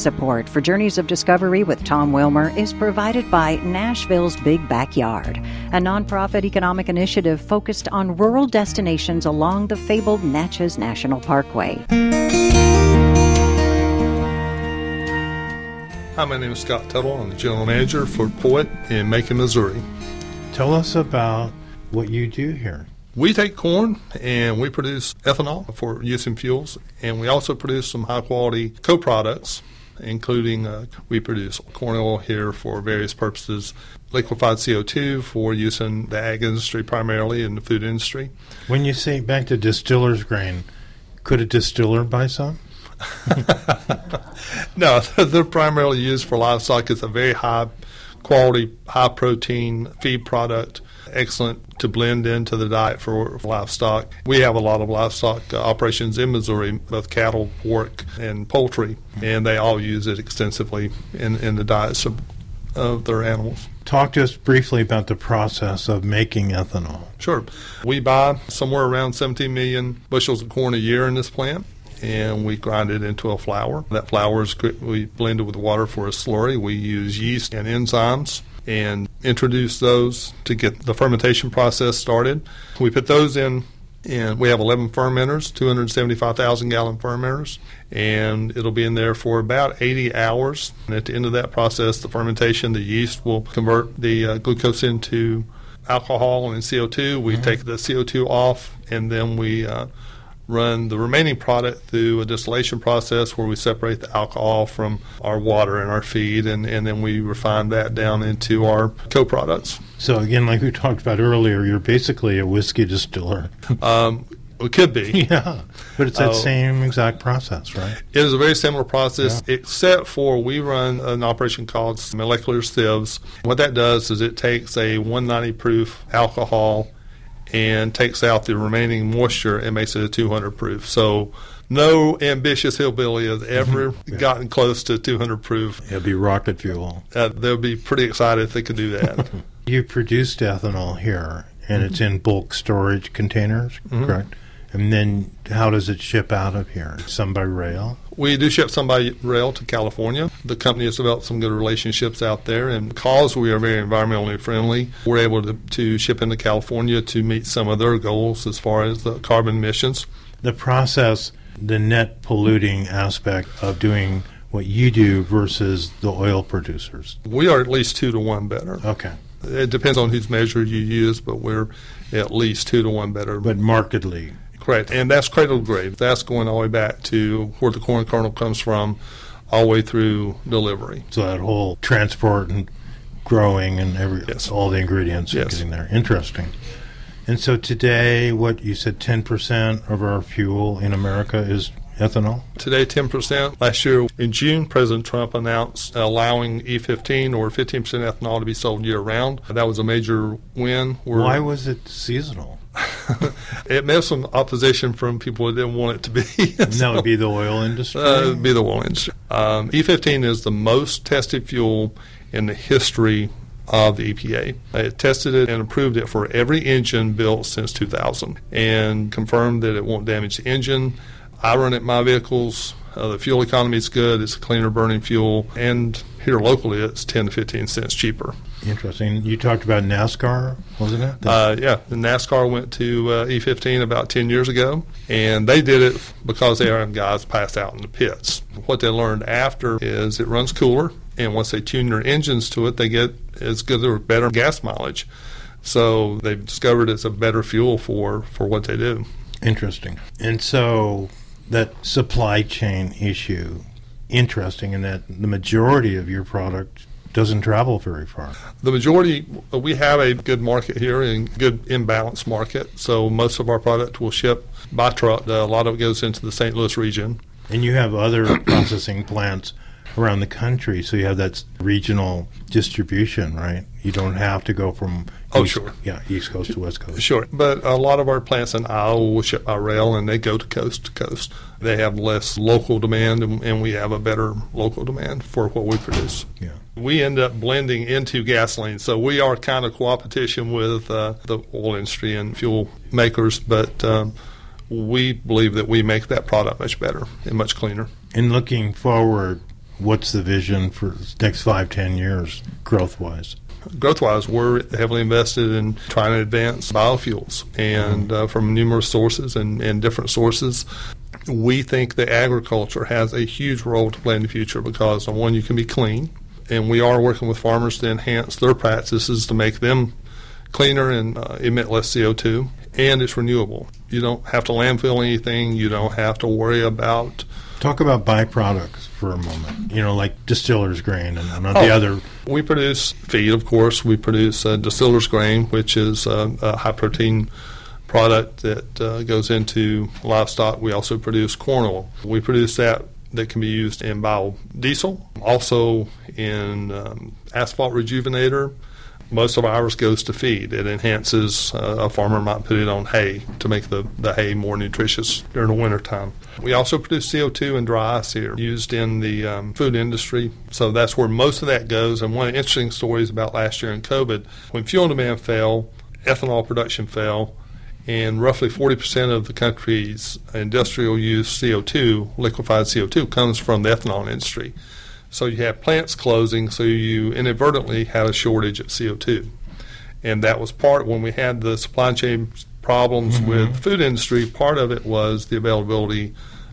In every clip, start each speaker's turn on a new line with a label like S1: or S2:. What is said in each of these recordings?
S1: support for Journeys of Discovery with Tom Wilmer is provided by Nashville's Big Backyard, a nonprofit economic initiative focused on rural destinations along the fabled Natchez National Parkway.
S2: Hi, my name is Scott Tuttle. I'm the general manager for Poet in Macon, Missouri.
S3: Tell us about what you do here.
S2: We take corn and we produce ethanol for use in fuels, and we also produce some high-quality co-products, including we produce corn oil here for various purposes, liquefied CO2 for use in the ag industry primarily, in the food industry.
S3: When you say back to distiller's grain, could a distiller buy some?
S2: No, they're primarily used for livestock. It's a very high-quality, high-protein feed product, excellent to blend into the diet for livestock. We have a lot of livestock operations in Missouri, both cattle, pork, and poultry, and they all use it extensively in the diets of their animals.
S3: Talk to us briefly about the process of making ethanol.
S2: Sure. We buy somewhere around 17 million bushels of corn a year in this plant, and we grind it into a flour. That flour is we blend it with water for a slurry. We use yeast and enzymes and introduce those to get the fermentation process started. We put those in, and we have 11 fermenters, 275,000-gallon fermenters, and it'll be in there for about 80 hours. And at the end of that process, the fermentation, the yeast will convert the glucose into alcohol and CO2. We take the CO2 off, and then we run the remaining product through a distillation process where we separate the alcohol from our water and our feed, and then we refine that down into our co-products.
S3: So again, like we talked about earlier, you're basically a whiskey distiller.
S2: It could be.
S3: Yeah, but it's that same exact process, right?
S2: It is a very similar process, except for we run an operation called molecular sieves. What that does is it takes a 190 proof alcohol and takes out the remaining moisture and makes it a 200 proof. So no ambitious hillbilly has ever gotten close to 200 proof.
S3: It'll be rocket fuel.
S2: They'll be pretty excited if they could do that.
S3: You produced ethanol here, and it's in bulk storage containers, correct? And then how does it ship out of here? Some by rail?
S2: We do ship some by rail to California. The company has developed some good relationships out there, and because we are very environmentally friendly, we're able to ship into California to meet some of their goals as far as the carbon emissions.
S3: The process, the net polluting aspect of doing what you do versus the oil producers?
S2: We are at least 2 to 1 better.
S3: Okay.
S2: It depends on whose measure you use, but we're at least 2 to 1 better.
S3: But markedly.
S2: Correct, and that's cradle to grave. That's going all the way back to where the corn kernel comes from, all the way through delivery.
S3: So that whole transport and growing and all the ingredients are getting there. Interesting. And so today, what you said, 10% of our fuel in America is ethanol?
S2: Today, 10%. Last year, in June, President Trump announced allowing E15 or 15% ethanol to be sold year-round. That was a major win.
S3: Why was it seasonal?
S2: It met some opposition from people who didn't want it to be.
S3: That would be the oil industry?
S2: It would be the oil industry. E15 is the most tested fuel in the history of the EPA. It tested it and approved it for every engine built since 2000 and confirmed that it won't damage the engine. I run it in my vehicles. The fuel economy is good. It's a cleaner burning fuel. And here locally, it's 10 to 15 cents cheaper.
S3: Interesting. You talked about NASCAR, wasn't it?
S2: Yeah. The NASCAR went to E15 about 10 years ago, and they did it because they had guys passed out in the pits. What they learned after is it runs cooler, and once they tune their engines to it, they get as good or better gas mileage. So they've discovered it's a better fuel for what they do.
S3: Interesting. And so that supply chain issue, interesting in that the majority of your product doesn't travel very far.
S2: The majority, we have a good market here and good imbalanced market, so most of our product will ship by truck. A lot of it goes into the St. Louis region.
S3: And you have other processing plants around the country, so you have that regional distribution, right? You don't have to go from East Coast to West Coast.
S2: Sure, but a lot of our plants in Iowa will ship by rail, and they go to coast to coast. They have less local demand, and we have a better local demand for what we produce.
S3: Yeah.
S2: We end up blending into gasoline, so we are kind of competition with the oil industry and fuel makers, but we believe that we make that product much better and much cleaner.
S3: And looking forward, What's the vision for the next 5-10 years, growth-wise?
S2: Growth-wise, we're heavily invested in trying to advance biofuels, and from numerous sources and different sources. We think that agriculture has a huge role to play in the future because, one, you can be clean, and we are working with farmers to enhance their practices to make them cleaner and emit less CO2, and it's renewable. You don't have to landfill anything. You don't have to worry about...
S3: Talk about byproducts for a moment, like distiller's grain and the other.
S2: We produce feed, of course. We produce distiller's grain, which is a high-protein product that goes into livestock. We also produce corn oil. We produce that can be used in biodiesel, also in asphalt rejuvenator. Most of ours goes to feed. It enhances, a farmer might put it on hay to make the hay more nutritious during the wintertime. We also produce CO2 and dry ice here, used in the food industry. So that's where most of that goes. And one of the interesting stories about last year in COVID, when fuel demand fell, ethanol production fell, and roughly 40% of the country's industrial use CO2, liquefied CO2, comes from the ethanol industry. So you have plants closing, so you inadvertently had a shortage of CO2. And that was part, when we had the supply chain problems with the food industry, part of it was the availability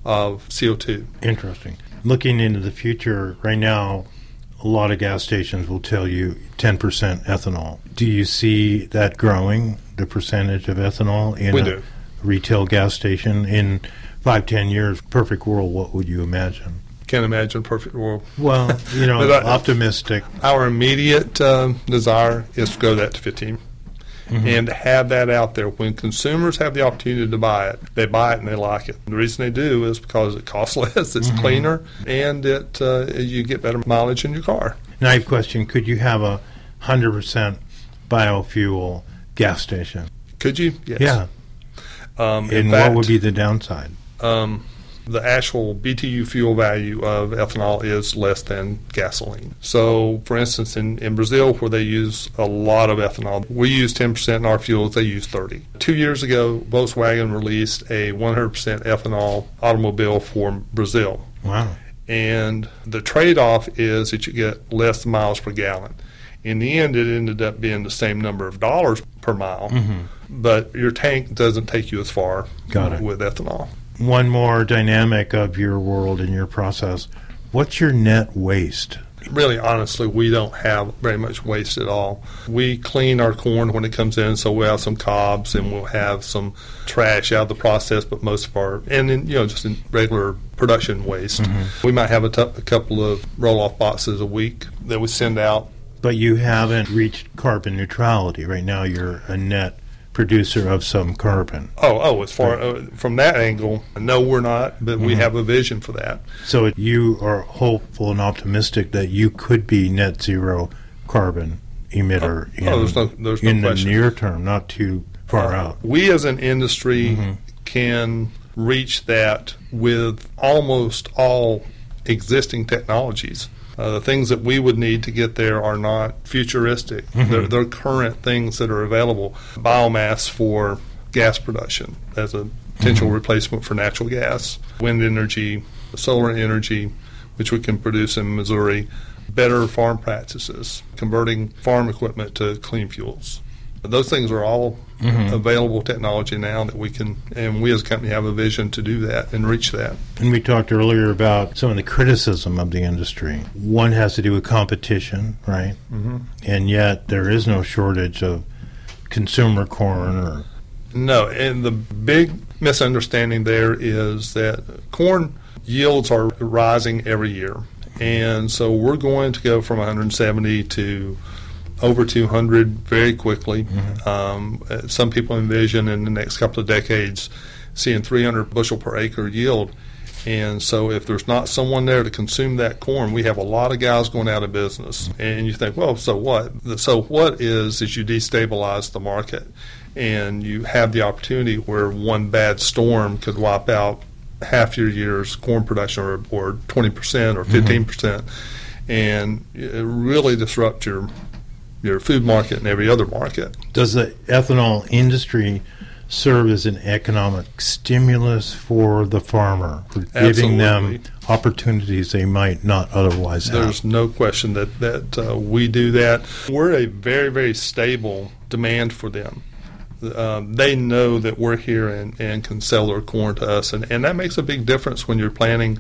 S2: of CO2.
S3: Interesting. Looking into the future, right now, a lot of gas stations will tell you 10% ethanol. Do you see that growing, the percentage of ethanol in a retail gas station? In 5-10 years, perfect world, what would you imagine?
S2: Can't imagine a perfect world.
S3: Well, optimistic.
S2: Our immediate desire is to grow that to 15 and to have that out there. When consumers have the opportunity to buy it, they buy it and they like it. The reason they do is because it costs less, it's cleaner, and you get better mileage in your car.
S3: Now I have a question. Could you have a 100% biofuel gas station?
S2: Could you? Yes.
S3: Yeah. And what would be the downside?
S2: The actual BTU fuel value of ethanol is less than gasoline. So, for instance, in Brazil, where they use a lot of ethanol, we use 10% in our fuels, they use 30%. 2 years ago, Volkswagen released a 100% ethanol automobile for Brazil.
S3: Wow.
S2: And the trade-off is that you get less miles per gallon. In the end, it ended up being the same number of dollars per mile, but your tank doesn't take you as far with ethanol.
S3: One more dynamic of your world and your process. What's your net waste?
S2: Really, honestly, we don't have very much waste at all. We clean our corn when it comes in, so we'll have some cobs and we'll have some trash out of the process, but most of our, and in, just in regular production waste. We might have a couple of roll-off boxes a week that we send out.
S3: But you haven't reached carbon neutrality. Right now you're a net producer of some carbon.
S2: As far from that angle, no, we're not, but we have a vision for that.
S3: So you are hopeful and optimistic that you could be net zero carbon emitter in the near term, not too far out.
S2: We as an industry can reach that with almost all existing technologies. The things that we would need to get there are not futuristic. They're current things that are available. Biomass for gas production as a potential replacement for natural gas. Wind energy, solar energy, which we can produce in Missouri. Better farm practices, converting farm equipment to clean fuels. Those things are all available technology now that we can, and we as a company have a vision to do that and reach that.
S3: And we talked earlier about some of the criticism of the industry. One has to do with competition, right? And yet there is no shortage of consumer corn.
S2: No, and the big misunderstanding there is that corn yields are rising every year. And so we're going to go from 170 to over 200 very quickly. Some people envision in the next couple of decades seeing 300 bushel per acre yield. And so if there's not someone there to consume that corn, we have a lot of guys going out of business. And you think, well, so what? So what is you destabilize the market and you have the opportunity where one bad storm could wipe out half your year's corn production or 20% or 15% and it really disrupt your food market and every other market.
S3: Does the ethanol industry serve as an economic stimulus for the farmer, for giving them opportunities they might not otherwise have.
S2: There's no question that we do that. We're a very, very stable demand for them. They know that we're here and can sell their corn to us, and that makes a big difference when you're planning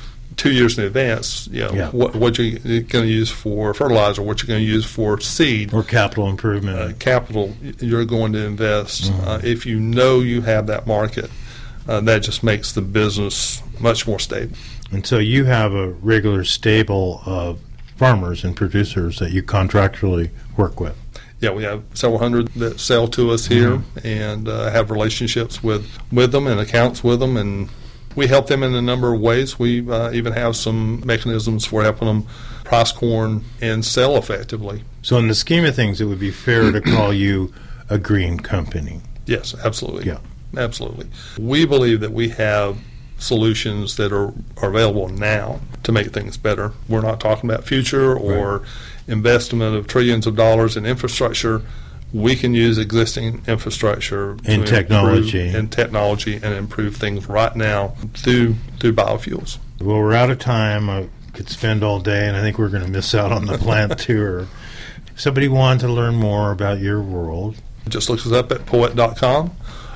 S2: 2 years in advance. What you're going to use for fertilizer, what you're going to use for seed,
S3: or capital improvement.
S2: Capital you're going to invest. If you know you have that market, that just makes the business much more stable.
S3: And so you have a regular stable of farmers and producers that you contractually work with.
S2: Yeah, we have several hundred that sell to us here and have relationships with them and accounts with them, and we help them in a number of ways. We even have some mechanisms for helping them price corn and sell effectively.
S3: So in the scheme of things, it would be fair to call you a green company.
S2: Yes, absolutely.
S3: Yeah.
S2: Absolutely. We believe that we have solutions that are available now to make things better. We're not talking about future or investment of trillions of dollars in infrastructure. We can use existing infrastructure
S3: and technology
S2: and improve things right now through biofuels.
S3: Well, we're out of time. I could spend all day, and I think we're going to miss out on the plant tour. If somebody wanted to learn more about your world,
S2: just look us up at poet.com,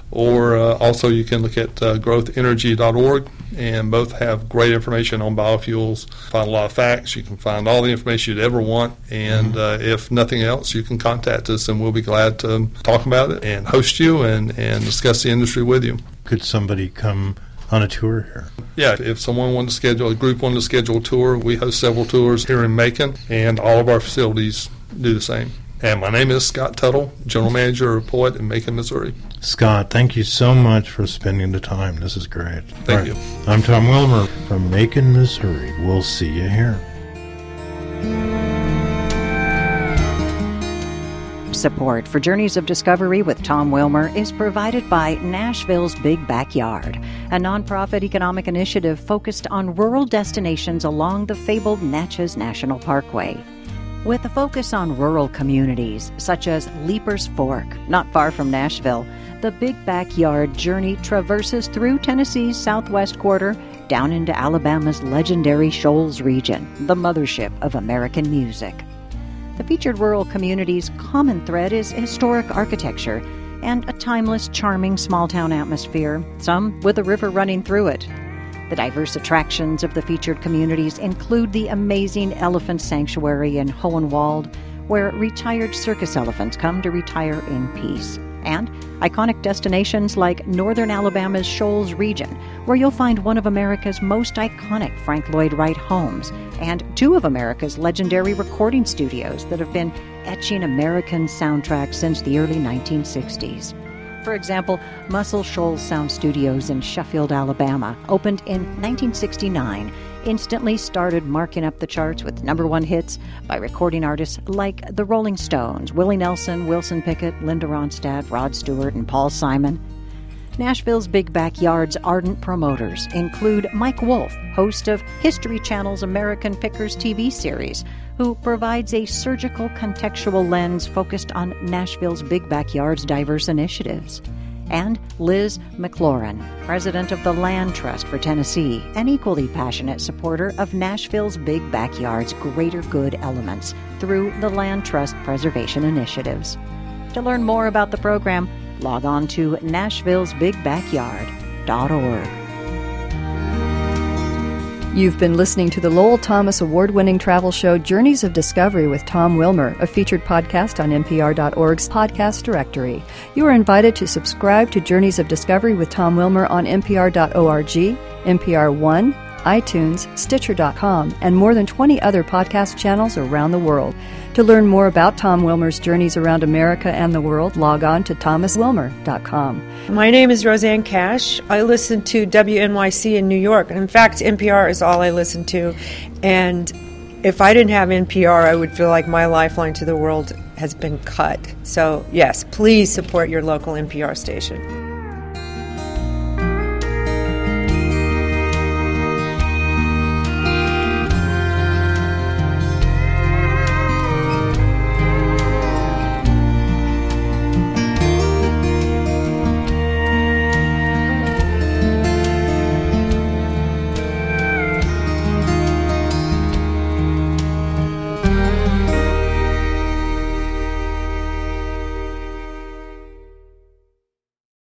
S2: or also you can look at growthenergy.org, and both have great information on biofuels. Find a lot of facts. You can find all the information you'd ever want, and if nothing else, you can contact us, and we'll be glad to talk about it and host you and discuss the industry with you.
S3: Could somebody come on a tour here?
S2: Yeah, if someone wanted to schedule, a group wanted to schedule a tour, we host several tours here in Macon, and all of our facilities do the same. And my name is Scott Tuttle, General Manager of Poet in Macon, Missouri.
S3: Scott, thank you so much for spending the time. This is great.
S2: Thank you.
S3: I'm Tom Wilmer from Macon, Missouri. We'll see you here.
S1: Support for Journeys of Discovery with Tom Wilmer is provided by Nashville's Big Backyard, a nonprofit economic initiative focused on rural destinations along the fabled Natchez National Parkway. With a focus on rural communities, such as Leapers Fork, not far from Nashville, the Big Backyard journey traverses through Tennessee's southwest quarter, down into Alabama's legendary Shoals region, the mothership of American music. The featured rural community's common thread is historic architecture and a timeless, charming small-town atmosphere, some with a river running through it. The diverse attractions of the featured communities include the amazing Elephant Sanctuary in Hohenwald, where retired circus elephants come to retire in peace, and iconic destinations like northern Alabama's Shoals region, where you'll find one of America's most iconic Frank Lloyd Wright homes, and two of America's legendary recording studios that have been etching American soundtracks since the early 1960s. For example, Muscle Shoals Sound Studios in Sheffield, Alabama, opened in 1969, instantly started marking up the charts with #1 hits by recording artists like the Rolling Stones, Willie Nelson, Wilson Pickett, Linda Ronstadt, Rod Stewart, and Paul Simon. Nashville's Big Backyard's ardent promoters include Mike Wolfe, host of History Channel's American Pickers TV series, who provides a surgical contextual lens focused on Nashville's Big Backyard's diverse initiatives. And Liz McLaurin, president of the Land Trust for Tennessee, an equally passionate supporter of Nashville's Big Backyard's greater good elements through the Land Trust preservation initiatives. To learn more about the program, log on to nashvillesbigbackyard.org.
S4: You've been listening to the Lowell Thomas award-winning travel show Journeys of Discovery with Tom Wilmer, a featured podcast on NPR.org's podcast directory. You are invited to subscribe to Journeys of Discovery with Tom Wilmer on NPR.org, NPR One, iTunes, Stitcher.com, and more than 20 other podcast channels around the world. To learn more about Tom Wilmer's journeys around America and the world, log on to thomaswilmer.com.
S5: My name is Roseanne Cash. I listen to WNYC in New York. In fact, NPR is all I listen to. And if I didn't have NPR, I would feel like my lifeline to the world has been cut. So, yes, please support your local NPR station.